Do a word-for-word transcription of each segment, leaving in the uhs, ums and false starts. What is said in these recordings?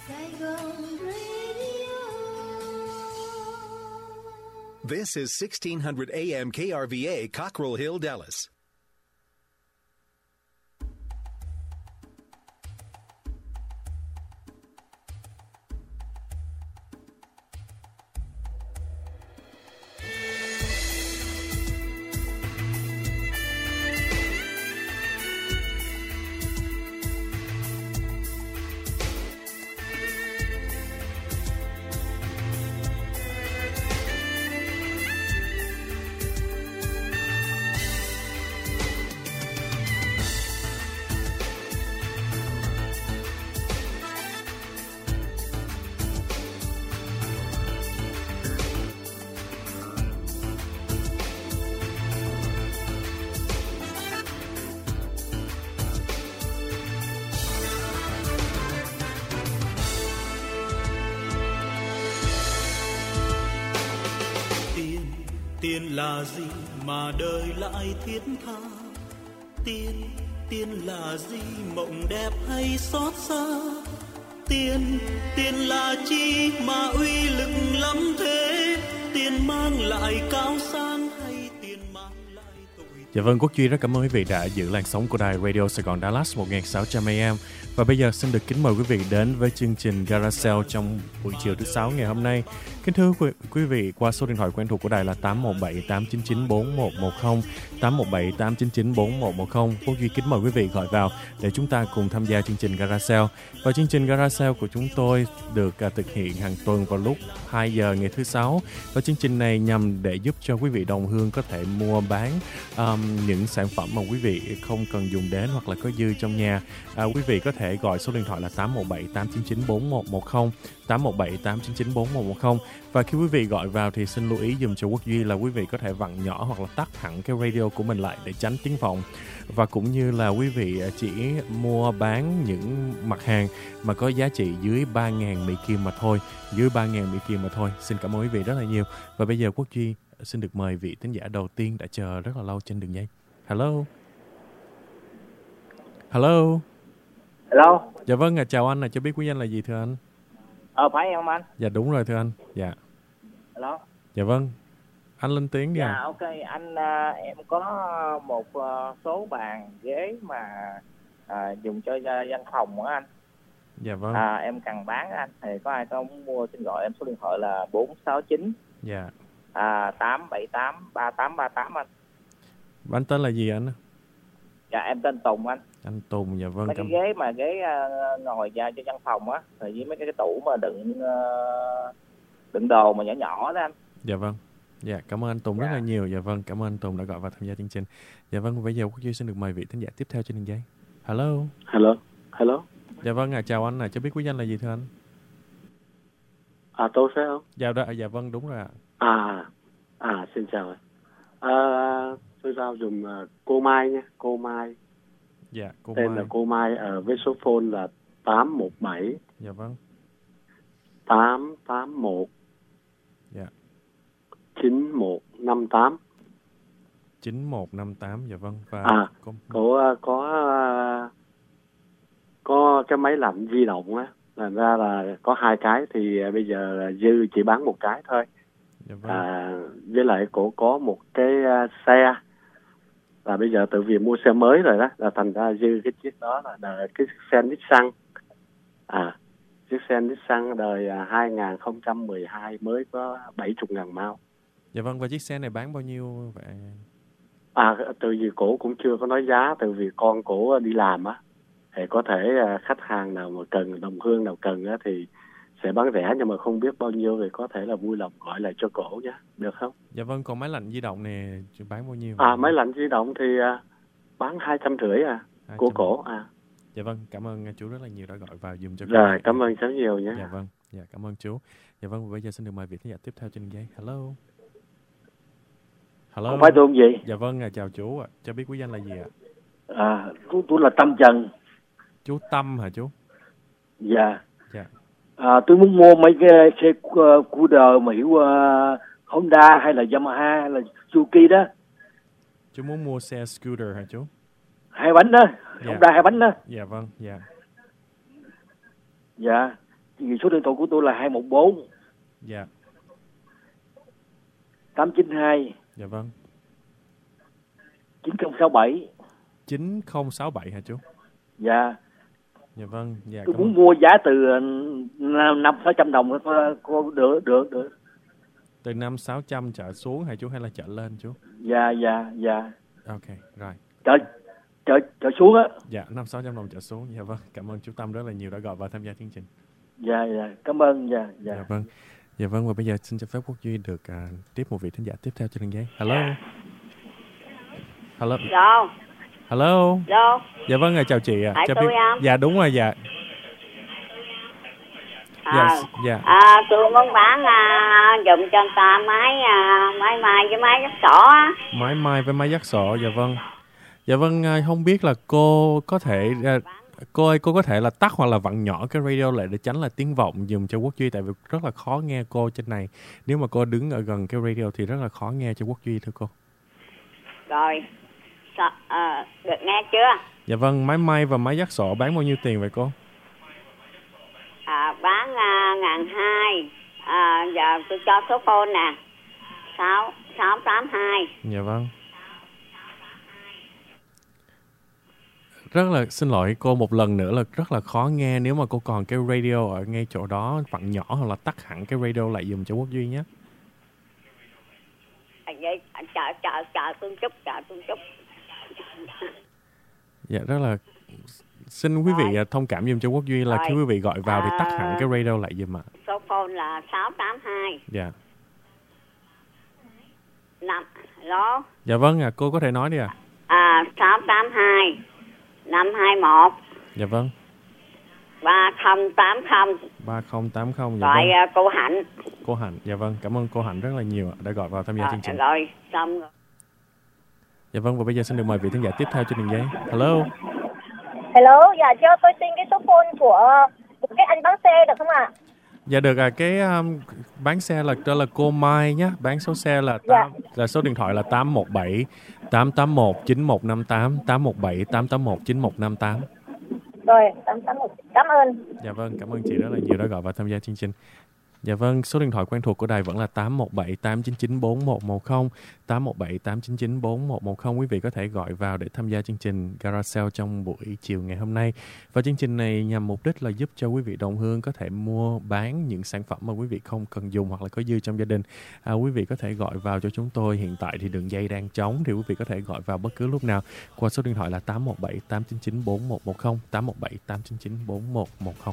This is sixteen hundred A M K R V A, Cockrell Hill, Dallas. Tiền là gì mà đời lại thiết tha? Tiền, tiền là gì mộng đẹp hay xót xa? Tiền, tiền là chi mà uy lực lắm thế? Tiền mang lại cao sang hay tiền mang lại tội? Dạ vâng, Quốc Duy rất cảm ơn quý vị đã giữ làn sóng của đài Radio Sài Gòn Dallas một nghìn sáu trăm A M. Và bây giờ xin được kính mời quý vị đến với chương trình Garage trong buổi chiều thứ sáu ngày hôm nay. Kính thưa quý, quý vị, qua số điện thoại quen thuộc của đài là tám một bảy tám chín chín bốn một một không, tám một bảy tám chín chín bốn một một không. Quốc Duy kính mời quý vị gọi vào để chúng ta cùng tham gia chương trình Garage. Và chương trình Garage của chúng tôi được uh, thực hiện hàng tuần vào lúc hai giờ ngày thứ sáu. Và chương trình này nhằm để giúp cho quý vị đồng hương có thể mua bán um, những sản phẩm mà quý vị không cần dùng đến hoặc là có dư trong nhà. Uh, quý vị có thể gọi số điện thoại là tám một bảy tám chín chín bốn một một không, tám một bảy tám chín chín bốn một một không. Và khi quý vị gọi vào thì xin lưu ý dùm cho Quốc Duy là quý vị có thể vặn nhỏ hoặc là tắt hẳn cái radio của mình lại để tránh tiếng vọng. Và cũng như là quý vị chỉ mua bán những mặt hàng mà có giá trị dưới ba nghìn Mỹ Kim mà thôi, dưới ba nghìn Mỹ Kim mà thôi. Xin cảm ơn quý vị rất là nhiều. Và bây giờ Quốc Duy xin được mời vị thính giả đầu tiên đã chờ rất là lâu trên đường dây. Hello. Hello. Hello. Dạ vâng, à, chào anh, à, cho biết quý danh là gì thưa anh? Ờ, phải em không anh? Dạ đúng rồi thưa anh. Dạ. Hello. Dạ vâng. Anh lên tiếng đi. Dạ, à. ok. Anh, à, em có một uh, số bàn ghế mà à, dùng cho văn phòng á anh. Dạ vâng. À, em cần bán anh. Thì có ai có muốn mua xin gọi em số điện thoại là bốn sáu chín Dạ. à, tám bảy tám ba tám ba tám anh. Anh tên là gì anh? Dạ, em tên Tùng anh. Anh Tùng, dạ vâng. Mấy cái cảm... ghế mà ghế uh, ngồi ra cho văn phòng á, rồi với mấy cái tủ mà đựng uh, đựng đồ mà nhỏ nhỏ đó anh. Dạ vâng. Dạ, cảm ơn anh Tùng dạ. rất là nhiều. Dạ vâng, cảm ơn anh Tùng đã gọi vào tham gia chương trình. Dạ vâng, bây giờ Quốc Duy xin được mời vị thính giả tiếp theo trên đường dây. Hello. Hello. Hello. Dạ vâng, à, chào anh, à, cho biết quý danh là gì thưa anh? À, tôi phải không? Dạ, đó, dạ vâng, đúng rồi ạ. À, à, xin chào. À, tôi giao dùng uh, cô Mai nha, cô Mai. Dạ, cô tên Mai. là cô Mai, ở với số phone là tám một bảy Dạ vâng. tám tám một Dạ. chín một năm tám chín một năm tám, dạ vâng. Và à, có có có có cái máy lạnh di động á, thành ra là có hai cái thì bây giờ dư chỉ bán một cái thôi. Dạ vâng. À, với lại cổ có một cái uh, xe là bây giờ tự vì mua xe mới rồi đó, là thành ra dư cái chiếc đó là đời, cái xe Nissan, à chiếc xe Nissan đời uh, hai không một hai mới có bảy mươi ngàn mao. Dạ vâng, và chiếc xe này bán bao nhiêu vậy? À, từ vì cổ cũng chưa có nói giá, từ vì con cổ đi làm á, thì có thể uh, khách hàng nào mà cần, đồng hương nào cần á thì sẽ bán rẻ, nhưng mà không biết bao nhiêu thì có thể là vui lòng gọi lại cho cổ nhé, được không? Dạ vâng, còn máy lạnh di động này bán bao nhiêu? À, máy lạnh di động thì uh, bán hai trăm rưỡi à, hai trăm của cổ à. Dạ vâng, cảm ơn chú rất là nhiều đã gọi vào dùm cho. Rồi, cảm ơn cháu nhiều nhé. Dạ vâng, dạ cảm ơn chú. Dạ vâng, và bây giờ xin được mời vị thính giả tiếp theo trên đường dây. Hello. Hello. Không phải tôi không gì? Dạ vâng, à, chào chú ạ. À. Cho biết quý danh là gì ạ? À, tôi, tôi là Tâm Trần. Chú Tâm hả chú? Dạ. Dạ. À, tôi muốn mua mấy cái xe uh, của đời mà hiểu uh, Honda hay là Yamaha hay là Suzuki đó. Chú muốn mua xe scooter hả chú? Hai bánh đó, dạ. Honda hai bánh đó. Dạ vâng, dạ. Dạ. số điện thoại của tôi là hai một bốn Dạ. tám chín hai Dạ vâng. chín không sáu bảy chín không sáu bảy hả chú? Dạ. Dạ vâng. Dạ, tôi cảm muốn ơn. mua giá từ năm sáu trăm đồng cô, cô được được được. Từ năm sáu trăm trở xuống hả chú hay là trở lên chú? Dạ dạ dạ. Ok, rồi. Trở trở trở xuống á. Dạ, năm sáu trăm đồng trở xuống. Dạ vâng. Cảm ơn chú Tâm rất là nhiều đã gọi vào tham gia chương trình. Dạ dạ, cảm ơn. Dạ dạ. Dạ vâng. Dạ vâng, và bây giờ xin cho phép Quốc Duy được à, tiếp một vị thính giả tiếp theo trên đường dây. Hello. Hello. Dạ. Hello. Dạ. Dạ vâng, à, chào chị ạ. Phải Chào tôi biết... không? Dạ đúng rồi, dạ. À, Dạ, dạ. à, tôi muốn bán à, dùng cho người ta máy à, máy may với máy dắt sỏ á. Máy may với máy dắt sọ, dạ vâng. Dạ vâng, à, không biết là cô có thể... À, cô ơi, cô có thể là tắt hoặc là vặn nhỏ cái radio lại để tránh là tiếng vọng dùm cho Quốc Duy, tại vì rất là khó nghe cô trên này. Nếu mà cô đứng ở gần cái radio thì rất là khó nghe cho Quốc Duy thưa cô. Rồi, Sa, à, được nghe chưa? Dạ vâng, máy may và máy dắt sọ bán bao nhiêu tiền vậy cô? À, bán à, ngàn hai. À, giờ tôi cho số phone nè. sáu sáu tám hai. Dạ vâng. Rất là xin lỗi cô một lần nữa là rất là khó nghe. Nếu mà cô còn cái radio ở ngay chỗ đó vặn nhỏ hoặc là tắt hẳn cái radio lại dùm cho Quốc Duy nhé. À, vậy chờ chờ chờ tôi chút, chờ tôi chút. Dạ rất là xin quý vị Rồi. thông cảm dùm cho Quốc Duy là Rồi. khi quý vị gọi vào thì tắt hẳn cái radio lại dùm ạ. Số phone là sáu tám hai. Dạ. năm. Đó. Dạ vâng ạ, cô có thể nói đi ạ. À, sáu tám hai năm hai một Dạ vâng. ba không tám không. ba không tám không. Dạ Gọi vâng. à, cô Hạnh. Cô Hạnh. Dạ vâng, cảm ơn cô Hạnh rất là nhiều ạ đã gọi vào tham gia Rồi, chương trình. rồi xong rồi. Dạ vâng, và bây giờ xin được mời vị khán giả tiếp theo trên đường dây. Hello. Hello, dạ cho tôi xin cái số phone của, của cái anh bán xe được không ạ? Dạ được à, cái um, bán xe là đó là cô Mai nhé, bán số xe là Dạ. tám, là số điện thoại là tám một bảy tám tám một chín một năm tám, tám một bảy tám tám một chín một năm tám. Rồi, tám tám một. Cảm ơn. Dạ vâng, cảm ơn chị rất là nhiều đã gọi vào tham gia chương trình. Dạ vâng, số điện thoại quen thuộc của đài vẫn là tám một bảy tám chín chín bốn một một không, tám một bảy tám chín chín bốn một một không. Quý vị có thể gọi vào để tham gia chương trình Garage Sale trong buổi chiều ngày hôm nay. Và chương trình này nhằm mục đích là giúp cho quý vị đồng hương có thể mua bán những sản phẩm mà quý vị không cần dùng hoặc là có dư trong gia đình. À, quý vị có thể gọi vào cho chúng tôi. Hiện tại thì đường dây đang trống thì quý vị có thể gọi vào bất cứ lúc nào qua số điện thoại là tám một bảy tám chín chín bốn một một không, tám một bảy tám chín chín bốn một một không.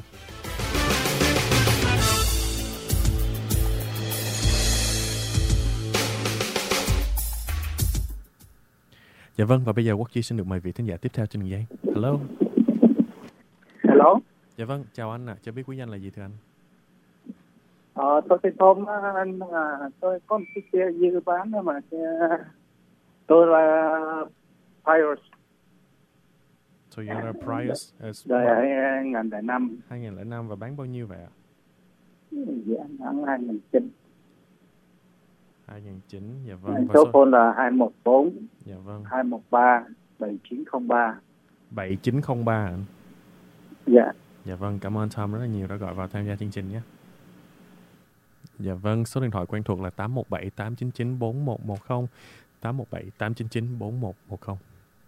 Dạ vâng, và bây giờ Quốc Duy xin được mời vị thính giả tiếp theo trên đường dây. Hello. Hello. Dạ vâng, chào anh ạ. À. Cho biết quý danh là gì thưa anh? Ờ, tôi tên Thôm, anh à, tôi có một chiếc xe dư bán đó mà xe, tôi là Prius Toyota Prius đời hai nghìn lẻ năm hai nghìn lẻ năm và bán bao nhiêu vậy ạ? Dạ, hẳn hai nghìn chín. hai nghìn chín, dạ vâng. Và số phone là hai một bốn dạ vâng. hai một ba bảy chín không ba. bảy chín không ba anh. Dạ. Dạ vâng, cảm ơn Tom rất là nhiều đã gọi vào tham gia chương trình nhé. Dạ vâng, số điện thoại quen thuộc là tám một bảy tám chín chín bốn một một không, tám một bảy tám chín chín bốn một một không.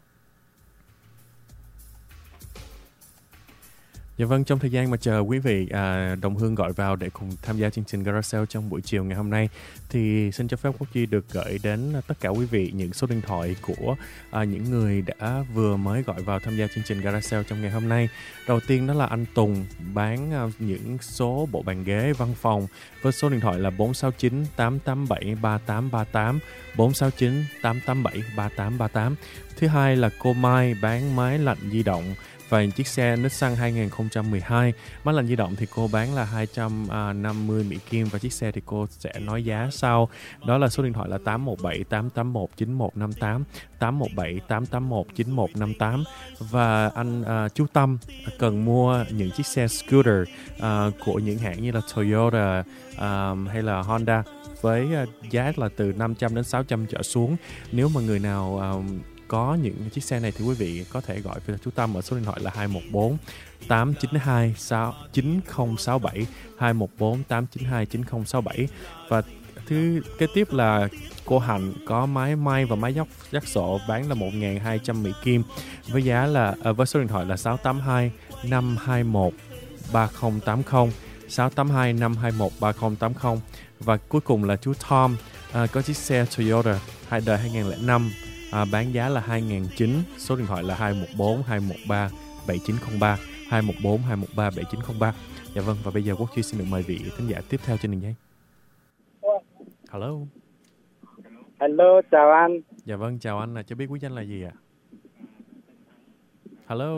Dạ vâng, trong thời gian mà chờ quý vị à, đồng hương gọi vào để cùng tham gia chương trình Garage Sale trong buổi chiều ngày hôm nay thì xin cho phép Quốc Duy được gửi đến tất cả quý vị những số điện thoại của à, những người đã vừa mới gọi vào tham gia chương trình Garage Sale trong ngày hôm nay. Đầu tiên đó là anh Tùng bán à, những số bộ bàn ghế văn phòng với số điện thoại là bốn sáu chín tám tám bảy ba tám ba tám, bốn sáu chín tám tám bảy ba tám ba tám. Thứ hai là cô Mai bán máy lạnh di động và chiếc xe Nissan hai không một hai. Máy lạnh di động thì cô bán là hai trăm năm mươi Mỹ Kim và chiếc xe thì cô sẽ nói giá sau. Đó là số điện thoại là tám một bảy tám tám một chín một năm tám, tám một bảy tám tám một chín một năm tám. Và anh uh, chú Tâm cần mua những chiếc xe scooter uh, của những hãng như là Toyota uh, hay là Honda với uh, giá là từ năm trăm đến sáu trăm trở xuống. Nếu mà người nào uh, có những chiếc xe này thì quý vị có thể gọi về chú Tâm ở số điện thoại là hai một bốn tám chín hai chín không sáu bảy, hai một bốn tám chín hai chín không sáu bảy. Và thứ kế tiếp là cô Hạnh có máy may và máy dắt dắt sổ bán là một nghìn hai trăm Mỹ Kim với giá là à, với số điện thoại là sáu tám hai năm hai một ba không tám không, sáu tám hai năm hai một ba không tám không. Và cuối cùng là chú Tom à, có chiếc xe Toyota hai đời hai nghìn lẻ năm à, bán giá là hai nghìn chín trăm, số điện thoại là hai một bốn hai một ba bảy chín không ba, hai một bốn hai một ba bảy chín không ba. Dạ vâng, và bây giờ Quốc Duy xin được mời vị thính giả tiếp theo trên đường dây. Hello. Hello, chào anh. Dạ vâng, chào anh, cho biết quý danh là gì ạ? Hello.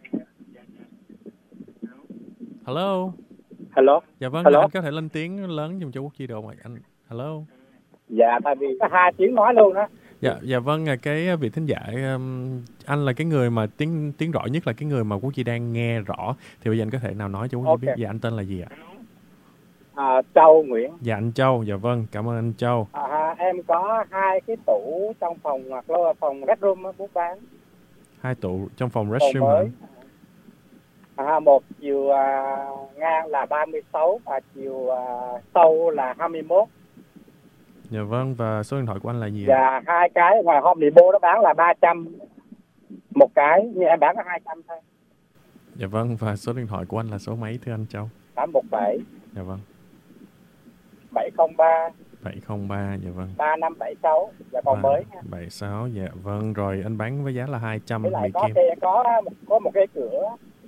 Hello. Hello. Dạ vâng, Hello. anh có thể lên tiếng lớn dùm cho Quốc Duy được không ạ? Anh Hello. Dạ, tại vì có hai tiếng nói luôn đó. Dạ, dạ vâng, cái vị thính giả, um, anh là cái người mà tiếng tiếng rõ nhất, là cái người mà Quốc Duy đang nghe rõ. Thì bây giờ anh có thể nào nói cho Quốc Duy Okay. biết, dạ anh tên là gì ạ? À, Châu Nguyễn. Dạ anh Châu, dạ vâng, cảm ơn anh Châu. À, em có hai cái tủ trong phòng hoặc là phòng bedroom muốn bán. Hai tủ trong phòng Phòng restroom mới. hả? À, một chiều à, ngang là ba mươi sáu và chiều à, sâu là hai mươi mốt. Dạ vâng, và số điện thoại của anh là gì ạ? Dạ, hai cái ngoài Home Depot nó bán là ba trăm một cái, nhưng em bán có hai trăm thôi. Dạ vâng, và số điện thoại của anh là số mấy thưa anh Châu? tám một bảy. Dạ vâng. bảy không ba. bảy không ba, dạ vâng. ba năm bảy sáu, dạ còn mới nha. bảy sáu, dạ vâng, rồi anh bán với giá là hai trăm Với lại Mỹ có Kim. cái, có có một cái cửa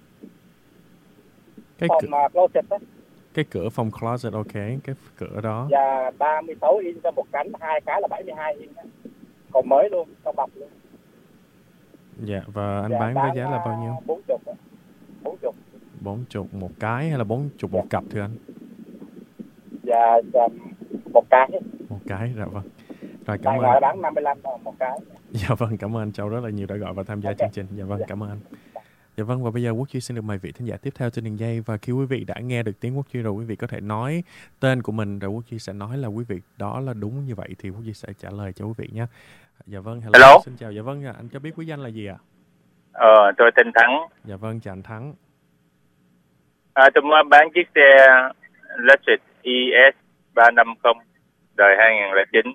Cái phòng cửa, uh, closet đó. cái cửa phòng closet, ok, cái cửa đó. Và ba mươi sáu inch cho một cánh, hai cái là bảy mươi hai inch đó. Còn mới luôn, trong bọc luôn. Dạ, và anh Dạ, bán với giá là bao nhiêu? bốn mươi. bốn mươi. bốn mươi một cái hay là bốn mươi một cặp thưa anh? Dạ, dạ một cái. Một cái, dạ vâng. Rồi, cảm Tại ơn. ngoài bán năm mươi lăm đồng một cái. Dạ vâng, cảm ơn anh Châu rất là nhiều đã gọi và tham gia Okay. chương trình. Dạ vâng, Dạ. cảm ơn anh. Dạ vâng, và bây giờ Quốc Duy xin được mời vị thính giả tiếp theo trên đường dây. Và khi quý vị đã nghe được tiếng Quốc Duy rồi, quý vị có thể nói tên của mình, rồi Quốc Duy sẽ nói là quý vị đó là đúng như vậy thì Quốc Duy sẽ trả lời cho quý vị nhé. Dạ vâng, hello. Hello. Xin chào. Dạ vâng, anh cho biết quý danh là gì ạ? Ờ, tôi tên Thắng. Dạ vâng, chào anh Thắng. À, tôi muốn bán chiếc xe Lexus E S ba năm không đời hai nghìn lẻ chín.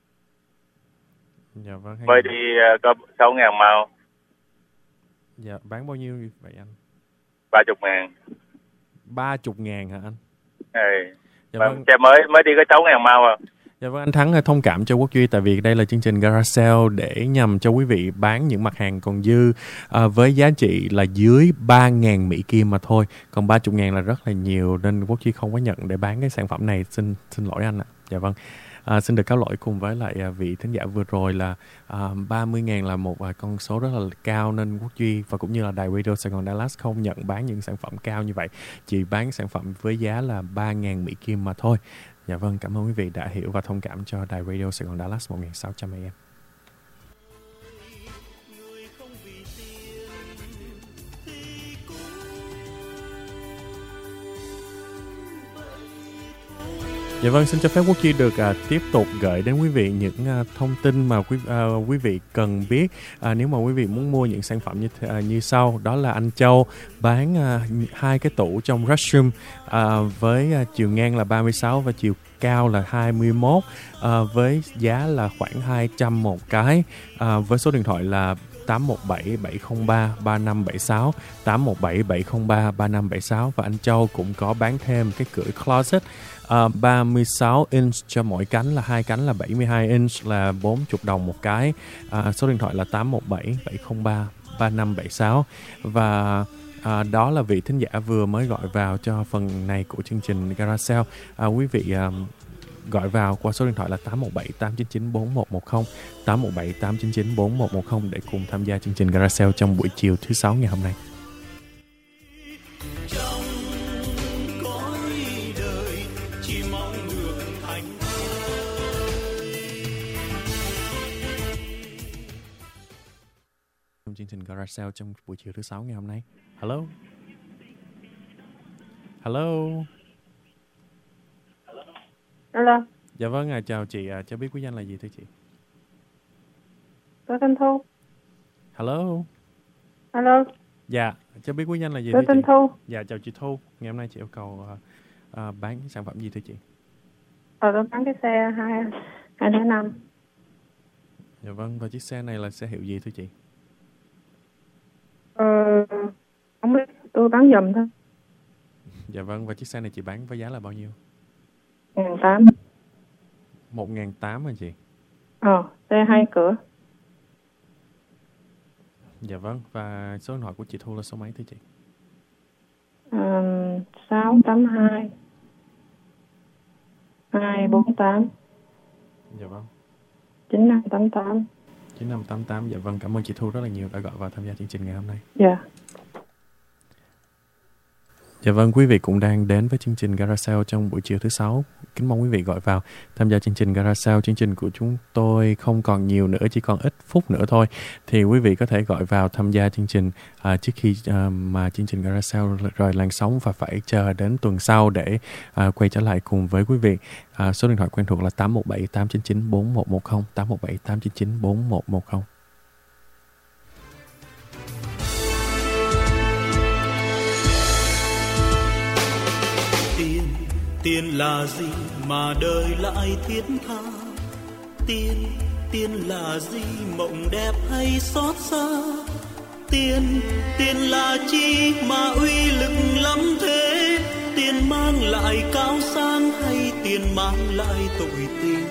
Dạ vâng. Mới đi uh, có sáu ngàn mile. Dạ, bán bao nhiêu vậy anh? ba mươi ngàn. ba mươi ngàn hả anh? Ừ. Dạ Mà vâng. xe mới mới đi có sáu ngàn mile à. Dạ vâng, anh Thắng thông cảm cho Quốc Duy, tại vì đây là chương trình Garage Sale để nhằm cho quý vị bán những mặt hàng còn dư à, với giá trị là dưới ba nghìn Mỹ Kim mà thôi. Còn ba mươi ngàn là rất là nhiều nên Quốc Duy không có nhận để bán cái sản phẩm này. Xin xin lỗi anh ạ. Dạ vâng. À, xin được cáo lỗi cùng với lại à, vị thính giả vừa rồi là à, ba mươi ngàn là một à, con số rất là cao nên Quốc Duy và cũng như là đài Radio Sài Gòn Dallas không nhận bán những sản phẩm cao như vậy. Chỉ bán sản phẩm với giá là ba nghìn Mỹ Kim mà thôi. Dạ vâng, cảm ơn quý vị đã hiểu và thông cảm cho đài Radio Sài Gòn Dallas một nghìn sáu trăm A M. Dạ vâng, xin cho phép Quốc Duy được à, tiếp tục gửi đến quý vị những à, thông tin mà quý à, quý vị cần biết à, nếu mà quý vị muốn mua những sản phẩm như à, như sau. Đó là anh Châu bán à, hai cái tủ trong restroom à, với à, chiều ngang là ba mươi sáu và chiều cao là hai mươi mốt à, với giá là khoảng hai trăm một cái à, với số điện thoại là tám một bảy bảy không ba ba năm bảy sáu, tám một bảy bảy không ba ba năm bảy sáu. Và anh Châu cũng có bán thêm cái cửa closet uh, ba mươi sáu inch cho mỗi cánh, là hai cánh là bảy mươi hai inch là bốn mươi đồng một cái. Uh, số điện thoại là tám một bảy bảy không ba ba năm bảy sáu. Và À, đó là vị thính giả vừa mới gọi vào cho phần này của chương trình Garage Sale. À, quý vị à, gọi vào qua số điện thoại là tám một bảy tám chín chín bốn một một không, tám một bảy tám chín chín bốn một một không để cùng tham gia chương trình Garage Sale trong buổi chiều thứ sáu ngày hôm nay. Trong chương trình Garage Sale trong buổi chiều thứ sáu ngày hôm nay. Hello. Hello. Hello. Dạ vâng, à, chào chị, à, cho biết quý danh là gì thưa chị? Tôi tên Thu. Hello. Alo. Dạ, cho biết quý danh là gì Tôi thưa tên chị? Thu. Dạ, chào chị Thu. Ngày hôm nay chị yêu cầu uh, uh, bán sản phẩm gì thưa chị? Ờ, tôi bán cái xe hai hai lẻ năm. Dạ vâng, và chiếc xe này là xe hiệu gì thưa chị? Ờ, không biết, tôi bán giùm thôi. Dạ vâng, và chiếc xe này chị bán với giá là bao nhiêu? một nghìn tám trăm. một nghìn tám trăm hả chị? Ờ, xe hai cửa. Dạ vâng, và số điện thoại của chị Thu là số mấy thưa chị? Ờ, sáu tám hai hai bốn tám Dạ vâng. chín năm tám tám. chín năm tám tám. Dạ vâng, cảm ơn chị Thu rất là nhiều đã gọi vào tham gia chương trình ngày hôm nay. Dạ. Dạ vâng, quý vị cũng đang đến với chương trình Garage Sale trong buổi chiều thứ sáu. Kính mong quý vị gọi vào tham gia chương trình Garage Sale. Chương trình của chúng tôi không còn nhiều nữa, chỉ còn ít phút nữa thôi. Thì quý vị có thể gọi vào tham gia chương trình à, trước khi à, mà chương trình Garage Sale rời làn sóng và phải chờ đến tuần sau để à, quay trở lại cùng với quý vị. À, số điện thoại quen thuộc là tám một bảy tám chín chín bốn một một không, tám một bảy tám chín chín bốn một một không. Tiền là gì mà đời lại thiết tha? Tiền, tiền là gì mộng đẹp hay xót xa? Tiền, tiền là chi mà uy lực lắm thế? Tiền mang lại cao sang hay tiền mang lại tội tình?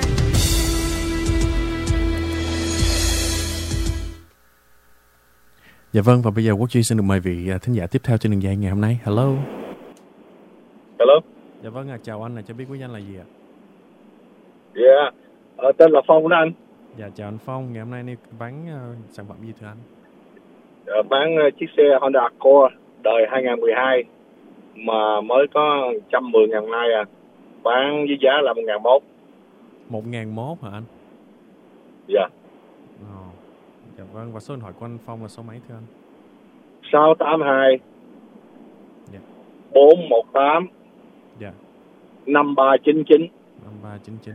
Dạ vâng, và bây giờ Quốc Duy xin được mời vị thính giả tiếp theo trên đường dây ngày hôm nay. Hello. Hello. Dạ vâng, à, chào anh, là cho biết quý danh là gì ạ? Dạ, yeah. ờ, tên là Phong đó anh. Dạ, chào anh Phong, ngày hôm nay anh bán uh, sản phẩm gì thưa anh? Dạ, bán uh, chiếc xe Honda Accord đời hai không một hai mà mới có một trăm mười ngàn nay à. Bán với giá là một nghìn một. một nghìn một hả anh? Dạ. Yeah. Oh. Dạ vâng, và số điện thoại của anh Phong là số mấy thưa anh? sáu tám hai yeah. bốn một tám Dạ. năm ba chín chín. năm ba chín chín.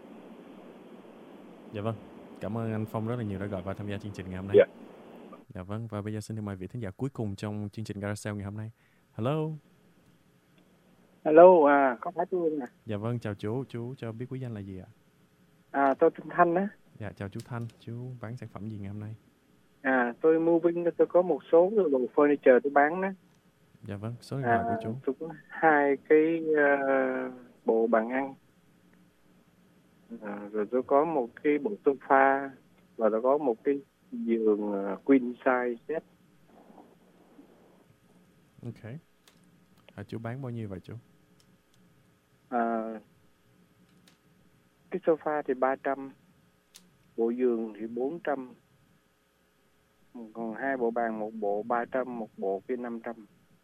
Dạ vâng. Cảm ơn anh Phong rất là nhiều đã gọi vào tham gia chương trình ngày hôm nay. Dạ. Dạ vâng, và bây giờ xin được mời vị thính giả cuối cùng trong chương trình Garage Sale ngày hôm nay. Hello. Hello, à, có phải tôi nè. Dạ vâng, chào chú, chú cho biết quý danh là gì ạ? À, tôi tên Thanh á. Dạ, chào chú Thanh, chú bán sản phẩm gì ngày hôm nay? À, tôi moving, tôi có một số đồ furniture tôi bán đó. Dạ vâng, số điện thoại à, của chú. Tôi có hai cái uh, bộ bàn ăn, à, rồi tôi có một cái bộ sofa, và tôi có một cái giường uh, queen size set. Ok. À, chú bán bao nhiêu vậy chú? À, cái sofa thì ba trăm, bộ giường thì bốn trăm, còn hai bộ bàn, một bộ ba trăm, một bộ kia năm trăm.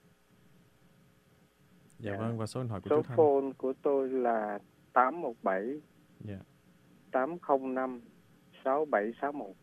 Dạ, dạ vâng, và số điện thoại của số chú Thanh. Số phone của tôi là tám một bảy dạ. tám không năm sáu bảy sáu một.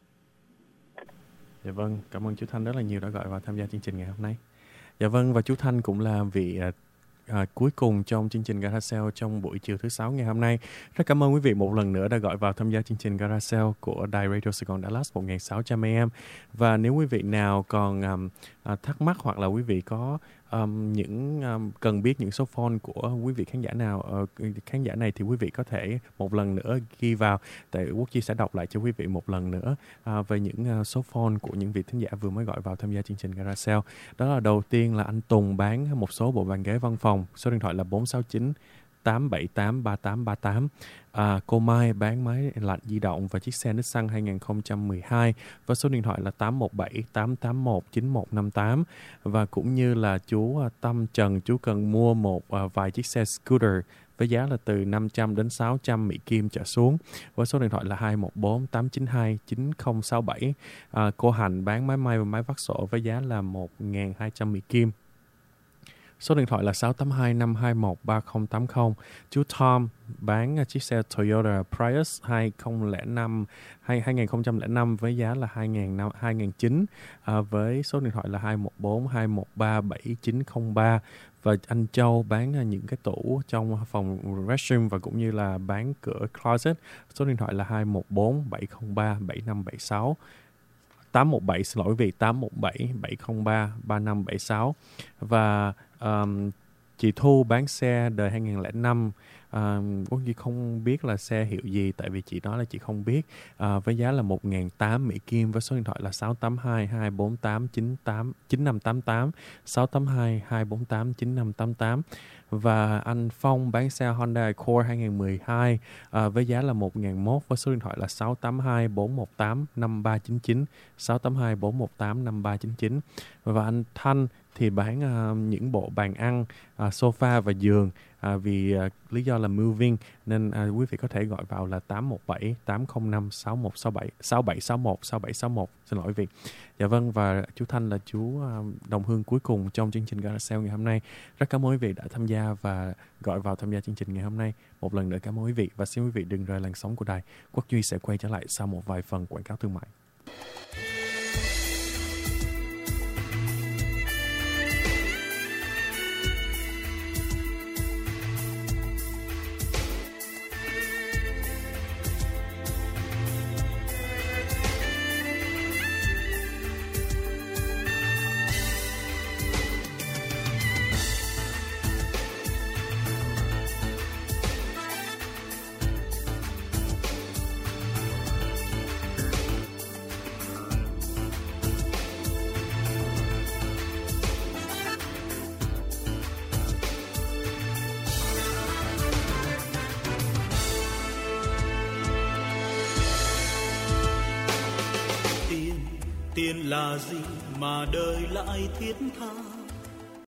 Dạ vâng, cảm ơn chú Thanh rất là nhiều đã gọi vào tham gia chương trình ngày hôm nay. Dạ vâng, và chú Thanh cũng là vị à, à, cuối cùng trong chương trình Garage Sale trong buổi chiều thứ sáu ngày hôm nay. Rất cảm ơn quý vị một lần nữa đã gọi vào tham gia chương trình Garage Sale của đài Radio Sài Gòn Dallas một nghìn sáu trăm a em. Và nếu quý vị nào còn um, à, thắc mắc hoặc là quý vị có um, những um, cần biết những số phone của quý vị khán giả nào uh, khán giả này thì quý vị có thể một lần nữa ghi vào, tại Quốc Chi sẽ đọc lại cho quý vị một lần nữa uh, về những uh, số phone của những vị thính giả vừa mới gọi vào tham gia chương trình Garage Sale. Đó là đầu tiên là anh Tùng bán một số bộ bàn ghế văn phòng, số điện thoại là bốn sáu chín tám bảy tám ba tám ba tám. À, cô Mai bán máy lạnh di động và chiếc xe Nissan hai không một hai và số điện thoại là tám một bảy tám tám một chín một năm tám. Và cũng như là chú Tâm Trần, chú cần mua một uh, vài chiếc xe scooter với giá là từ năm trăm đến sáu trăm Mỹ Kim trở xuống, với số điện thoại là hai một bốn tám chín hai chín không sáu bảy. À, cô Hành bán máy may và máy vắt sổ với giá là một nghìn hai trăm Mỹ Kim. Số điện thoại là sáu tám hai năm hai một ba không tám không. Chú Tom bán chiếc xe Toyota Prius hai không không năm hai không không năm với giá là hai nghìn chín trăm à, với số điện thoại là hai một bốn hai một ba bảy chín không ba. Và anh Châu bán những cái tủ trong phòng restroom và cũng như là bán cửa closet. Số điện thoại là hai một bốn bảy không ba bảy năm bảy sáu. tám một bảy, xin lỗi quý vị, tám một bảy bảy không ba ba năm bảy sáu. Và um, chị Thu bán xe đời hai không không năm. À, Quốc Duy không biết là xe hiệu gì, tại vì chị nói là chị không biết, à, với giá là một nghìn tám trăm Mỹ Kim, với số điện thoại là sáu tám hai hai bốn tám chín tám chín năm tám tám, sáu tám hai hai bốn tám chín năm tám tám. Và anh Phong bán xe Honda Accord hai không một hai, à, với giá là một nghìn một, với số điện thoại là sáu tám hai bốn một tám năm ba chín chín, sáu tám hai bốn một tám năm ba chín chín. Và anh Thanh thì bán uh, những bộ bàn ăn, uh, sofa và giường, uh, vì uh, lý do là moving, nên uh, quý vị có thể gọi vào là tám một bảy tám không năm sáu một sáu bảy sáu bảy sáu một sáu bảy sáu một. Xin lỗi quý vị. Dạ vâng, và chú Thanh là chú uh, đồng hương cuối cùng trong chương trình Garage ngày hôm nay. Rất cảm ơn quý vị đã tham gia và gọi vào tham gia chương trình ngày hôm nay. Một lần nữa cảm ơn quý vị, và xin quý vị đừng rời làn sóng của đài. Quốc Duy sẽ quay trở lại sau một vài phần quảng cáo thương mại. Tiền là gì mà đời lại thiết tha,